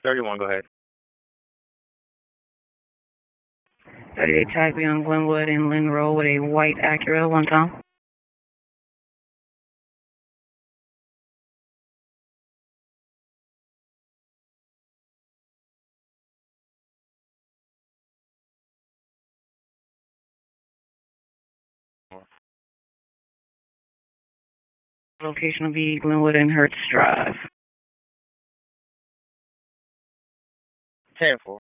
31, go ahead. 38 taxi on Glenwood and Lynn Road with a white Acura, one time. Location will be Glenwood and Hertz Drive. 10-4.